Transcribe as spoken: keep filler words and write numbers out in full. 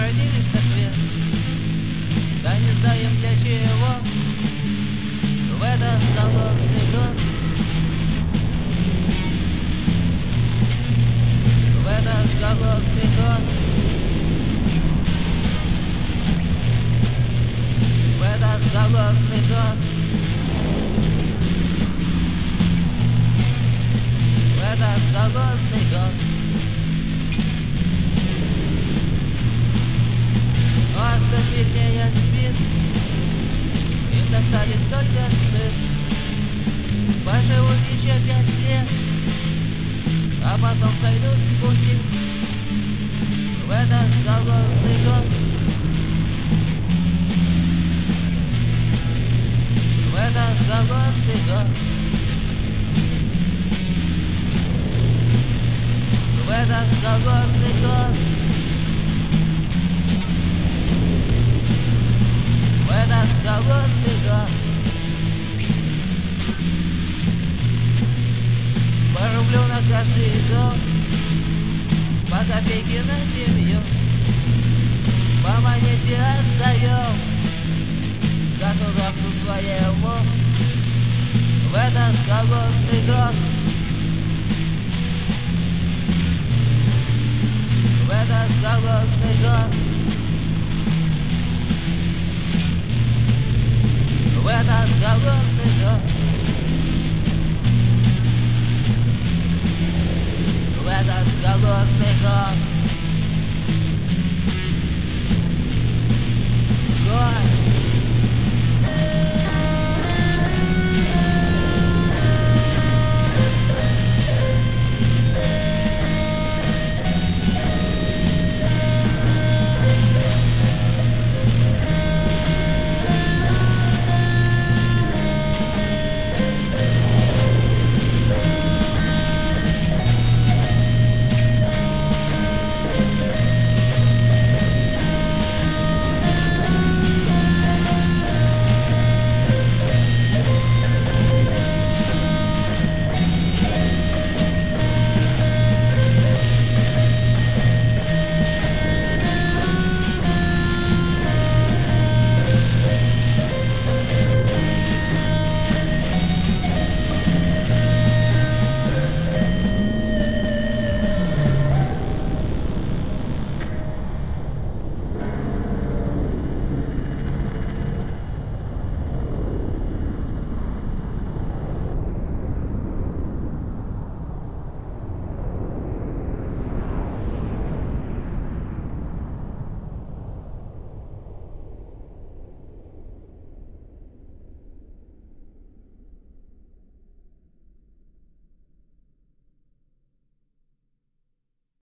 родились на свет, да не знаем для чего. В этот голодный год, в этот голодный год, в этот голодный год, в этот голодный год. Ну а кто сильнее спит, им достались только сны. Поживут еще пять лет, а потом сойдут с пути. В этот голодный год, в этот голодный год, в этот голодный год, в этот голодный год. По рублю на каждый дом, по копейке на семью, по монете отдаем государству своему. В этот голодный год, в этот голодный